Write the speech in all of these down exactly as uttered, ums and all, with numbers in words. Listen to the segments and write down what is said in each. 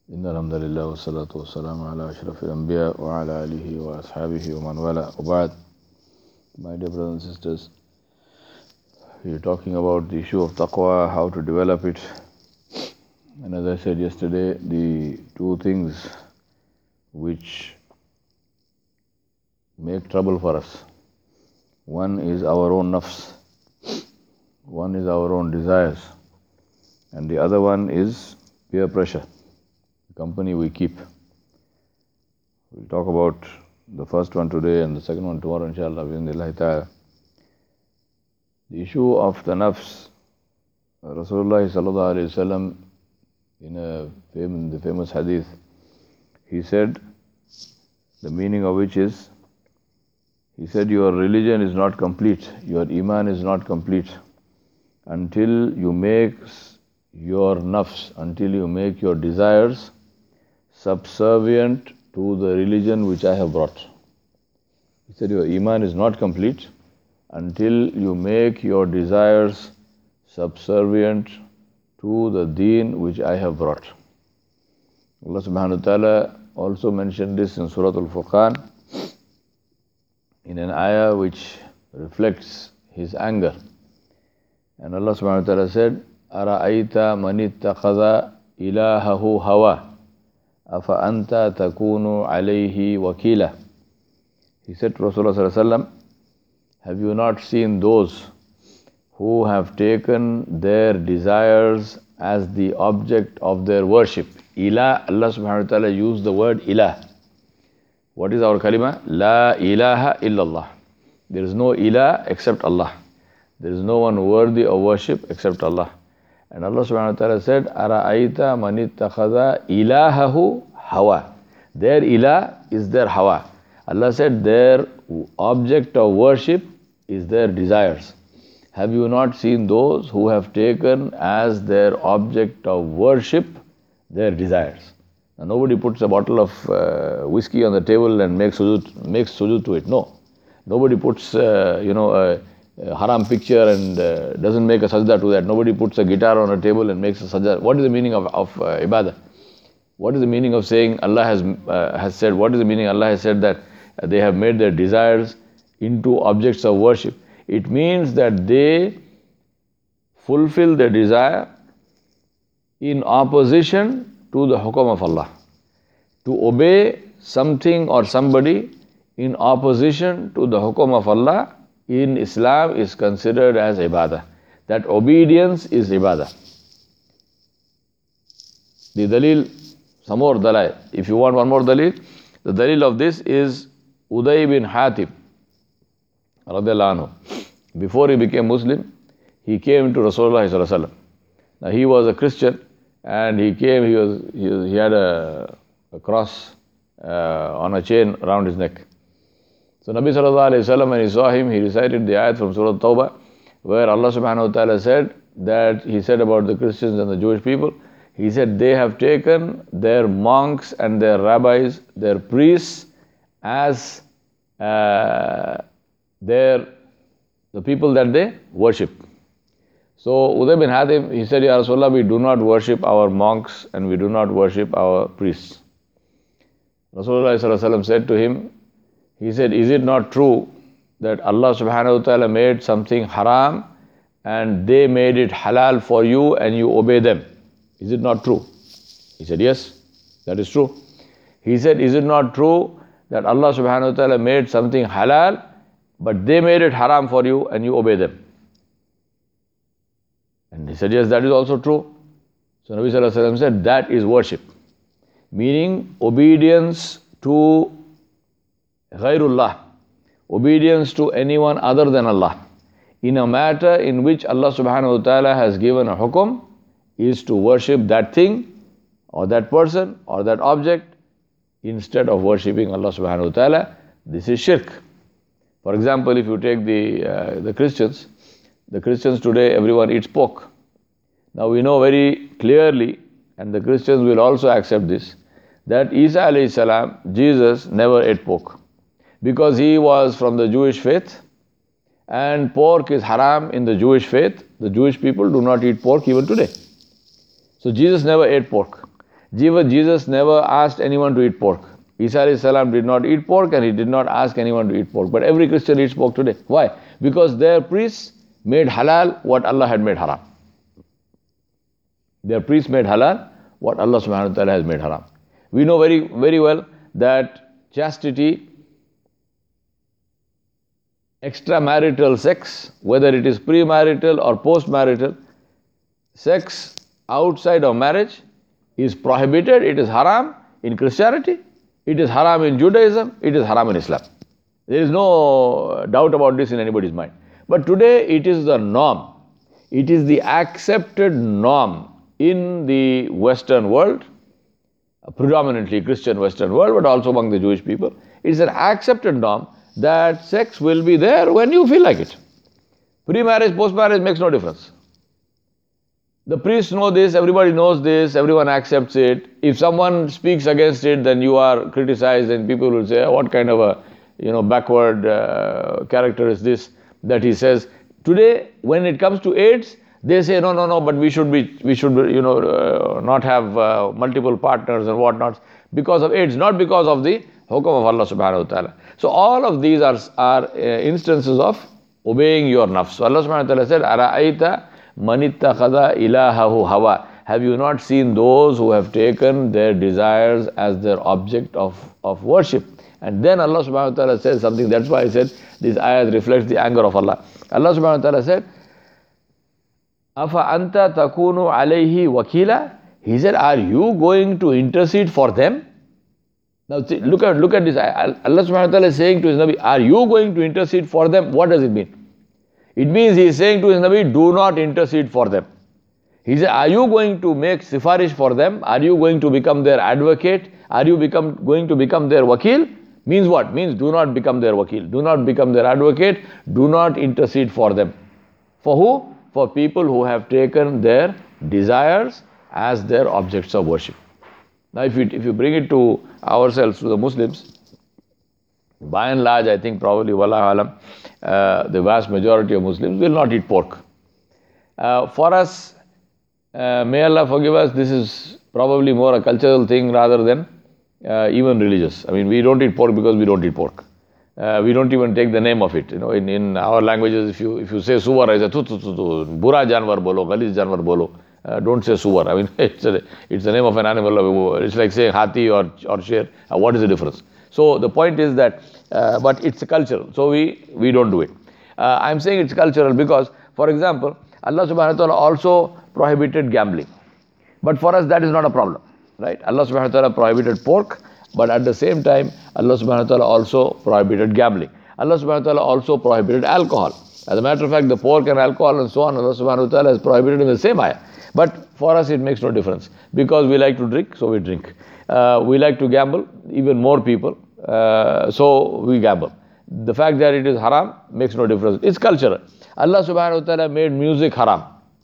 إن الحمد لله والصلاة والسلام على أشرف الأنبياء وعلى آله وأصحابه ومن والاه وبعد. My dear brothers and sisters, we are talking about the issue of taqwa, how to develop it. And as I said yesterday, the two things which make trouble for us, one is our own nafs, one is our own desires, and the other one is peer pressure, the company we keep. We'll talk about the first one today and the second one tomorrow, inshallah, bi'idhnillahi ta'ala. The issue of the nafs, Rasulullah sallallahu alayhi wa sallam, in a in the famous hadith, he said, the meaning of which is, he said, your religion is not complete, your iman is not complete until you make your nafs, until you make your desires subservient to the religion which I have brought. He said, your iman is not complete until you make your desires subservient to the deen which I have brought. Allah subhanahu wa ta'ala also mentioned this in Surah Al-Furqan in an ayah which reflects His anger. And Allah subhanahu wa ta'ala said, أَرَأَيْتَ مَنِ اتَّخَذَ إِلَهَهُ هَوَى أَفَأَنْتَ تَكُونُ عَلَيْهِ وَكِيلًا. He said to Rasulullah sallallahu alaihi wasallam, have you not seen those who have taken their desires as the object of their worship? Ilah, Allah subhanahu wa ta'ala used the word ilah. What is our kalima? La ilaha illallah. There is no ilah except Allah. There is no one worthy of worship except Allah. And Allah subhanahu wa ta'ala said, Ara'aita man ittakhadha ilahahu hawa. Their ilah is their hawa. Allah said their object of worship is their desires. Have you not seen those who have taken as their object of worship their desires? Now, nobody puts a bottle of uh, whiskey on the table and makes sujood, makes sujood to it. No. Nobody puts, uh, you know, a, a haram picture and uh, doesn't make a sajda to that. Nobody puts a guitar on a table and makes a sajda. What is the meaning of, of uh, ibadah? What is the meaning of saying Allah has, uh, has said, what is the meaning Allah has said that they have made their desires into objects of worship? It means that they fulfill their desire in opposition to the hukum of Allah. To obey something or somebody in opposition to the hukum of Allah in Islam is considered as ibadah. That obedience is ibadah. The dalil, some more dalil. If you want one more dalil, the dalil of this is Uday bin Hatim radiallahu anhu. Before he became Muslim, he came to Rasulullah sallallahu alaihi wasallam. Now he was a Christian and he came, he was he, he had a, a cross uh, on a chain around his neck. So Nabi sallallahu alaihi wasallam, when he saw him, he recited the ayat from Surah Tawbah, where Allah subhanahu wa ta'ala said that, he said about the Christians and the Jewish people, he said they have taken their monks and their rabbis, their priests, as uh, their the people that they worship. So Uday bin Hatim, he said, Ya Rasulullah, we do not worship our monks and we do not worship our priests. Rasulullah sallallahu alaihi wasallam said to him, he said, is it not true that Allah subhanahu wa ta'ala made something haram and they made it halal for you and you obey them? Is it not true? He said, yes, that is true. He said, is it not true that Allah subhanahu wa ta'ala made something halal but they made it haram for you and you obey them? And he said, yes, that is also true. So Nabi sallallahu alaihi wasallam said, that is worship. Meaning obedience to ghairullah, obedience to anyone other than Allah, in a matter in which Allah subhanahu wa ta'ala has given a hukum, is to worship that thing or that person or that object instead of worshipping Allah subhanahu wa ta'ala. This is shirk. For example, if you take the uh, the Christians, the Christians today, everyone eats pork. Now we know very clearly, and the Christians will also accept this, that Isa alayhi salam, Jesus, never ate pork. Because he was from the Jewish faith, and pork is haram in the Jewish faith. The Jewish people do not eat pork even today. So Jesus never ate pork. Jesus never asked anyone to eat pork. Isa alayhi salam did not eat pork and he did not ask anyone to eat pork. But every Christian eats pork today. Why? Because their priests made halal what Allah had made haram. Their priests made halal what Allah subhanahu wa ta'ala has made haram. We know very, very well that chastity, extramarital sex, whether it is premarital or postmarital, sex outside of marriage is prohibited, it is haram in Christianity, it is haram in Judaism, it is haram in Islam. There is no doubt about this in anybody's mind. But today it is the norm. It is the accepted norm in the Western world, predominantly Christian Western world, but also among the Jewish people. It is an accepted norm that sex will be there when you feel like it. Pre-marriage, post-marriage makes no difference. The priests know this, everybody knows this, everyone accepts it. If someone speaks against it, then you are criticized and people will say, what kind of a you know, backward uh, character is this that he says. Today, when it comes to AIDS, they say, no, no, no, but we should be, we should, you know, uh, not have uh, multiple partners and whatnot because of AIDS, not because of the hukum of Allah subhanahu wa ta'ala. So all of these are, are uh, instances of obeying your nafs. So Allah subhanahu wa ta'ala said, Ara'aita manittakhadha ilahahu hawa. Have you not seen those who have taken their desires as their object of, of worship? And then Allah subhanahu wa ta'ala says something, that's why I said this ayat reflects the anger of Allah. Allah subhanahu wa ta'ala said, Afa anta takunu alayhi wakila? He said, are you going to intercede for them? Now see, look at look at this. Allah subhanahu wa ta'ala is saying to his Nabi, are you going to intercede for them? What does it mean? It means he is saying to his Nabi, do not intercede for them. He said, are you going to make sifarish for them? Are you going to become their advocate? Are you become going to become their wakil? Means what? Means do not become their wakil. Do not become their advocate. Do not intercede for them. For who? For people who have taken their desires as their objects of worship. Now if you, if you bring it to ourselves, to the Muslims, by and large, I think probably, wallahu alam, uh, the vast majority of Muslims will not eat pork. Uh, for us, uh, may Allah forgive us, this is probably more a cultural thing rather than uh, even religious. I mean, we don't eat pork because we don't eat pork. Uh, we don't even take the name of it. You know, in, in our languages, if you if you say suwar, I say tu tu tu tu, bura janwar bolo, galis janwar bolo. Uh, don't say suwar. I mean, it's a, it's the name of an animal. It's like saying hathi or or sher. Uh, what is the difference? So the point is that, uh, but it's cultural. So we we don't do it. Uh, I'm saying it's cultural because, for example, Allah subhanahu wa ta'ala also prohibited gambling. But for us, that is not a problem, right? Allah subhanahu wa ta'ala prohibited pork. But at the same time, Allah subhanahu wa ta'ala also prohibited gambling. Allah subhanahu wa ta'ala also prohibited alcohol. As a matter of fact, the pork and alcohol and so on, Allah subhanahu wa ta'ala has prohibited in the same ayah. But for us it makes no difference. Because we like to drink, so we drink. Uh, we like to gamble, even more people, uh, so we gamble. The fact that it is haram makes no difference. It's cultural. Allah subhanahu wa ta'ala made music haram.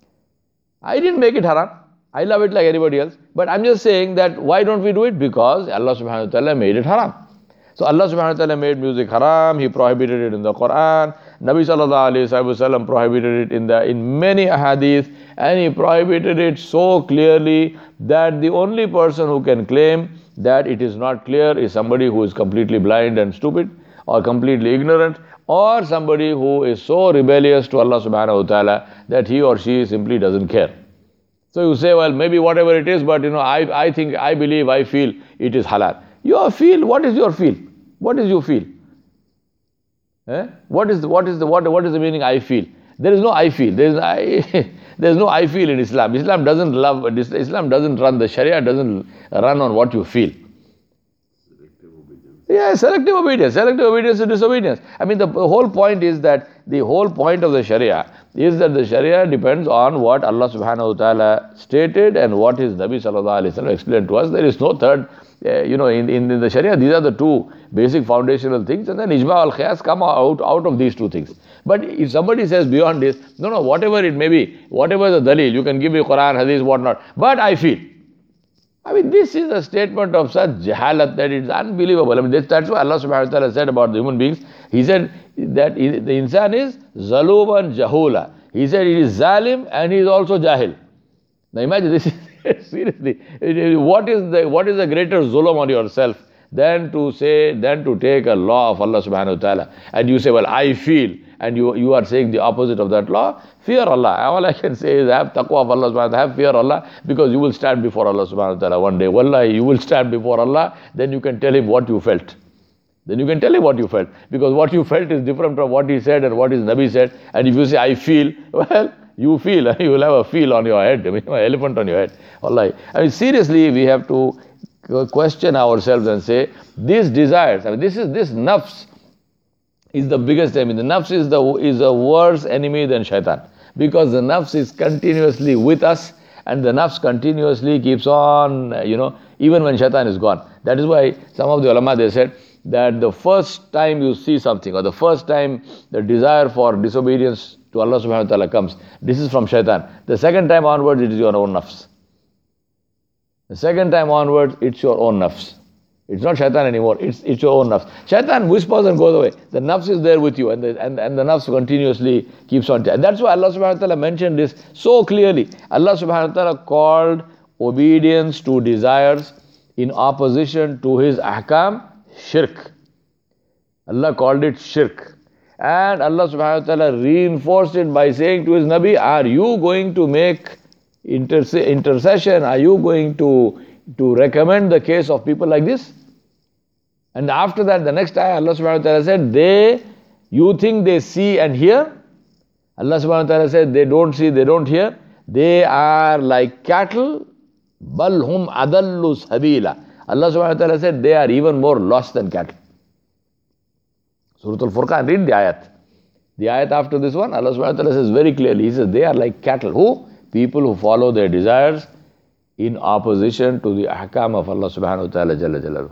I didn't make it haram. I love it like anybody else. But I'm just saying that why don't we do it? Because Allah subhanahu wa ta'ala made it haram. So Allah subhanahu wa ta'ala made music haram. He prohibited it in the Quran. Nabi sallallahu alayhi wa sallam prohibited it in the in many ahadith. And he prohibited it so clearly that the only person who can claim that it is not clear is somebody who is completely blind and stupid, or completely ignorant, or somebody who is so rebellious to Allah subhanahu wa ta'ala that he or she simply doesn't care. So you say, well, maybe whatever it is, but you know, I, I think, I believe, I feel it is halal. Your feel, what is your feel? What is you feel? Eh? What is the, what is the, what, what is the meaning I feel? There is no I feel. There is I, there is no I feel in Islam. Islam doesn't love, Islam doesn't run, the Sharia doesn't run on what you feel. Yeah, selective obedience. Selective obedience is disobedience. I mean, the whole point is that the whole point of the Sharia is that the Sharia depends on what Allah subhanahu wa ta'ala stated and what His Nabi sallallahu alayhi wa sallam explained to us. There is no third, uh, you know, in, in, in the Sharia, these are the two basic foundational things, and then Ijma al-Qiyas come out, out of these two things. But if somebody says beyond this, no, no, whatever it may be, whatever the dalil, you can give me Quran, Hadith, whatnot, but I feel. I mean, this is a statement of such jahalat that it's unbelievable. I mean, this, that's what Allah subhanahu wa ta'ala said about the human beings. He said that the insan is zaluman jahula. He said he is zalim and he is also jahil. Now imagine, this is, Seriously, what is the what is the greater zulm on yourself than to say, than to take a law of Allah subhanahu wa ta'ala and you say, well, I feel, and you, you are saying the opposite of that law? Fear Allah. All I can say is have taqwa of Allah subhanahu wa ta'ala, have fear Allah, because you will stand before Allah subhanahu wa ta'ala one day. Wallahi, you will stand before Allah, then you can tell him what you felt. Then you can tell him what you felt, because what you felt is different from what he said and what his Nabi said. And if you say, I feel, well, you feel, you will have a feel on your head, I mean, an elephant on your head. Wallahi. I mean, seriously, we have to question ourselves and say, these desires, I mean, this is, this nafs is the biggest enemy. The nafs is the is a worse enemy than shaitan, because the nafs is continuously with us, and the nafs continuously keeps on, you know, even when shaitan is gone. That is why some of the ulama, they said that the first time you see something, or the first time the desire for disobedience to Allah subhanahu wa ta'ala comes, this is from shaitan. The second time onwards, it is your own nafs. The second time onwards, it's your own nafs. It's not shaitan anymore, it's, it's your own nafs. Shaitan whispers and goes away. The nafs is there with you, and the, and, and the nafs continuously keeps on. And that's why Allah subhanahu wa ta'ala mentioned this so clearly. Allah subhanahu wa ta'ala called obedience to desires in opposition to his ahkam shirk. Allah called it shirk. And Allah subhanahu wa ta'ala reinforced it by saying to his Nabi, are you going to make interse- intercession? Are you going to, to recommend the case of people like this? And after that, the next ayah, Allah subhanahu wa ta'ala said, they, you think they see and hear? Allah subhanahu wa ta'ala said, they don't see, they don't hear. They are like cattle, bal hum adallu sabila. Allah subhanahu wa ta'ala said, they are even more lost than cattle. Surah Al-Furqan, read the ayat. The ayat after this one, Allah subhanahu wa ta'ala says very clearly, He says, they are like cattle. Who? People who follow their desires in opposition to the ahkam of Allah subhanahu wa ta'ala jalla jalaluhu.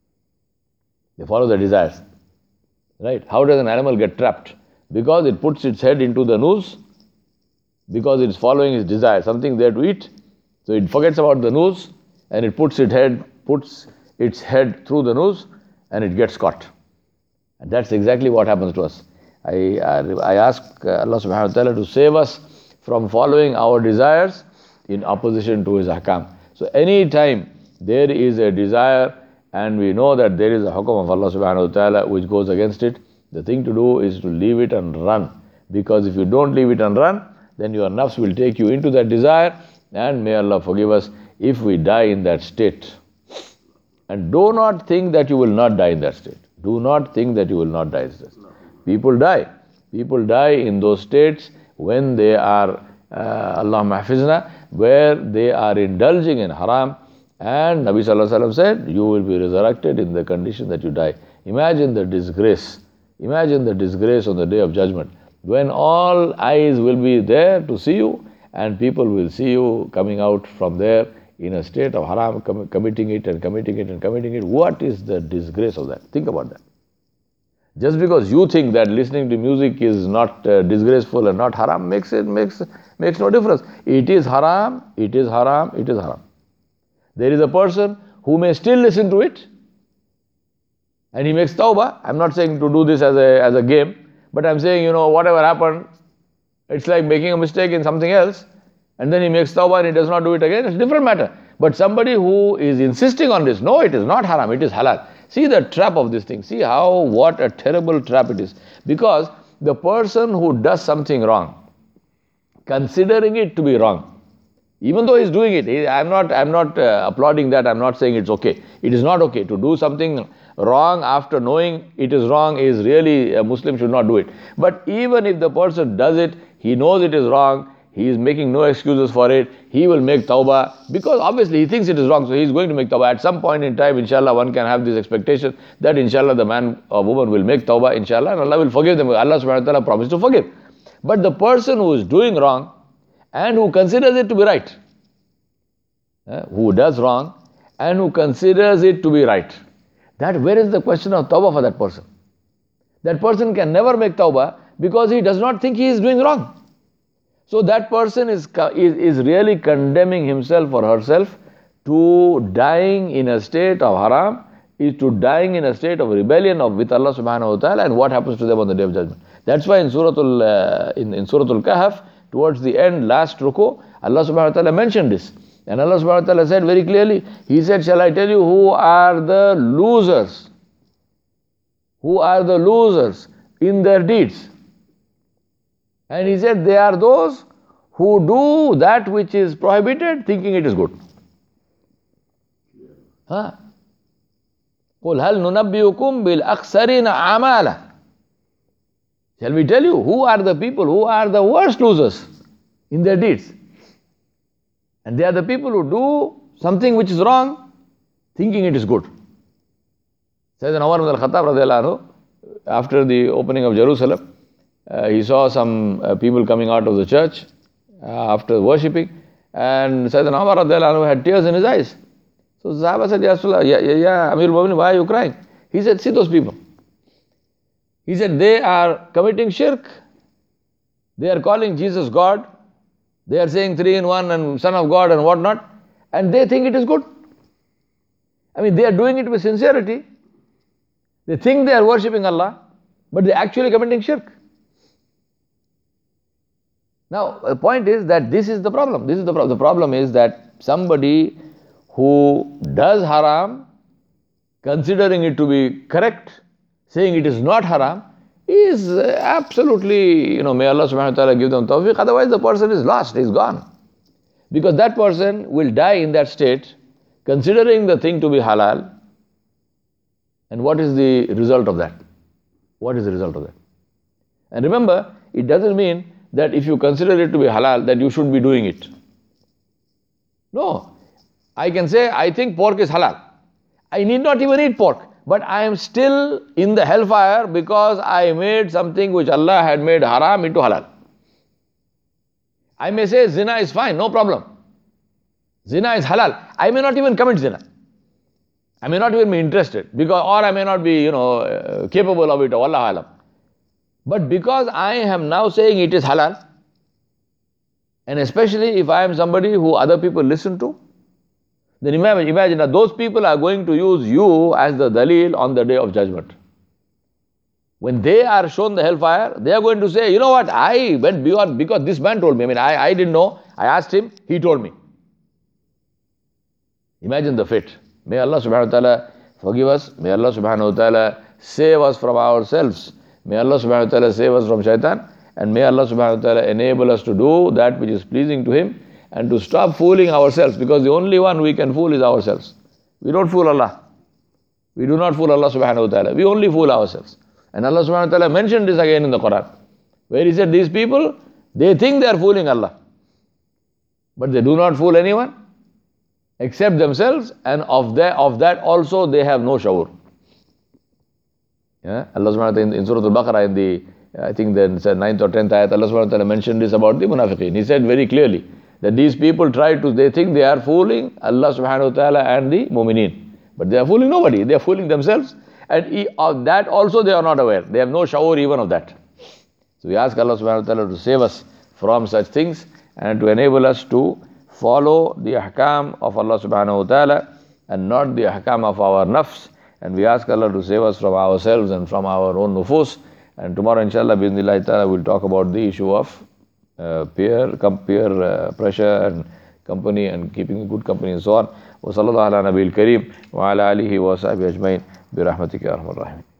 They follow their desires. Right? How does an animal get trapped? Because it puts its head into the noose, because it's following its desire, something there to eat. So it forgets about the noose, and it puts its head, puts its head through the noose, and it gets caught. And that's exactly what happens to us. I, I, I ask Allah subhanahu wa ta'ala to save us from following our desires in opposition to His ahkam. So any time there is a desire and we know that there is a hukum of Allah subhanahu wa ta'ala which goes against it, the thing to do is to leave it and run. Because if you don't leave it and run, then your nafs will take you into that desire, and may Allah forgive us if we die in that state. And do not think that you will not die in that state. Do not think that you will not die in that state. People die. People die in those states when they are, uh, Allahumma hafizna, where they are indulging in haram. And Nabi Sallallahu Alaihi Wasallam said, you will be resurrected in the condition that you die. Imagine the disgrace. Imagine the disgrace on the Day of Judgment, when all eyes will be there to see you, and people will see you coming out from there in a state of haram, com- committing it and committing it and committing it. What is the disgrace of that? Think about that. Just because you think that listening to music is not uh, disgraceful and not haram makes it makes makes no difference. It is haram, it is haram, it is haram. There is a person who may still listen to it, and he makes tawbah. I'm not saying to do this as a as a game, but I'm saying, you know, whatever happened, it's like making a mistake in something else, and then he makes tawbah and he does not do it again. It's a different matter. But somebody who is insisting on this, no, it is not haram, it is halal. See the trap of this thing. See how, what a terrible trap it is. Because the person who does something wrong, considering it to be wrong, even though he's doing it, he, I'm not, I'm not uh, applauding that, I'm not saying it's okay. It is not okay to do something wrong after knowing it is wrong. Is really, a Muslim should not do it. But even if the person does it, he knows it is wrong, he is making no excuses for it, he will make tawbah, because obviously he thinks it is wrong, so he is going to make tawbah. At some point in time, inshallah, one can have this expectation that inshallah the man or woman will make tawbah, inshallah, and Allah will forgive them. Allah subhanahu wa ta'ala promised to forgive. But the person who is doing wrong and who considers it to be right, uh, who does wrong and who considers it to be right, that where is the question of tawbah for that person? That person can never make tawbah because he does not think he is doing wrong. So that person is, is, is really condemning himself or herself to dying in a state of haram, is to dying in a state of rebellion of with Allah subhanahu wa ta'ala, and what happens to them on the Day of Judgment. That's why in Surah Al, uh, in, in Surah Al-Kahf, towards the end, last ruku, Allah subhanahu wa ta'ala mentioned this, And Allah subhanahu wa ta'ala said very clearly, He said, shall I tell you who are the losers? Who are the losers in their deeds? And He said, they are those who do that which is prohibited thinking it is good. Huh? قُلْ هَلْ نُنَبِّئُكُمْ بِالْأَخْسَرِينَ أَعْمَالًا. Shall we tell you who are the people who are the worst losers in their deeds? And they are the people who do something which is wrong, thinking it is good. Sayyidina Umar ibn al-Khattab radiallahu anhu, after the opening of Jerusalem, uh, he saw some uh, people coming out of the church uh, after worshipping, and Sayyidina Umar radiallahu anhu had tears in his eyes. So the Sahaba said, Ya Rasulullah, yeah, yeah, yeah, Amir al-Mu'minin, why are you crying? He said, see those people. He said, they are committing shirk, they are calling Jesus God, they are saying three in one and Son of God and whatnot, and they think it is good. I mean, they are doing it with sincerity. They think they are worshipping Allah, but they are actually committing shirk. Now, the point is that this is the problem. This is the problem. The problem is that somebody who does haram, considering it to be correct, saying it is not haram, is absolutely, you know, may Allah subhanahu wa ta'ala give them tawfiq, otherwise the person is lost, he is gone. Because that person will die in that state, considering the thing to be halal, and what is the result of that? What is the result of that? And remember, it doesn't mean that if you consider it to be halal, that you should be doing it. No. I can say, I think pork is halal. I need not even eat pork. But I am still in the hellfire because I made something which Allah had made haram into halal. I may say zina is fine, no problem. Zina is halal. I may not even commit zina. I may not even be interested, because, or I may not be, you know, uh, capable of it, or Allah alam. But because I am now saying it is halal, and especially if I am somebody who other people listen to, then imagine, imagine that those people are going to use you as the dalil on the day of judgment. When they are shown the hellfire, they are going to say, you know what, I went beyond, because this man told me. I mean, I, I didn't know. I asked him, he told me. Imagine the fate. May Allah subhanahu wa ta'ala forgive us. May Allah subhanahu wa ta'ala save us from ourselves. May Allah subhanahu wa ta'ala save us from shaitan. And may Allah subhanahu wa ta'ala enable us to do that which is pleasing to Him, and to stop fooling ourselves, because the only one we can fool is ourselves. We don't fool Allah. We do not fool Allah subhanahu wa ta'ala. We only fool ourselves. And Allah subhanahu wa ta'ala mentioned this again in the Quran, where He said, these people, they think they are fooling Allah, but they do not fool anyone except themselves, and of that, of that also they have no shaur. Yeah? Allah subhanahu wa ta'ala in, in Surah Al-Baqarah, in the, I think the ninth or tenth ayat, Allah subhanahu wa ta'ala mentioned this about the munafiqeen. He said very clearly, that these people try to, they think they are fooling Allah subhanahu wa ta'ala and the mu'mineen. But they are fooling nobody, they are fooling themselves. And of that also they are not aware. They have no shaur even of that. So we ask Allah subhanahu wa ta'ala to save us from such things, and to enable us to follow the ahkam of Allah subhanahu wa ta'ala, and not the ahkam of our nafs. And we ask Allah to save us from ourselves and from our own nufus. And tomorrow inshallah, bi'idhnillahi ta'ala, we'll talk about the issue of Uh, peer, peer uh, pressure and company, and keeping good company and so on. Wa sallallahu ala nabiyil kareem wa ala alihi wa sahbihi ajmain bi rahmatika ya arhamar rahimin.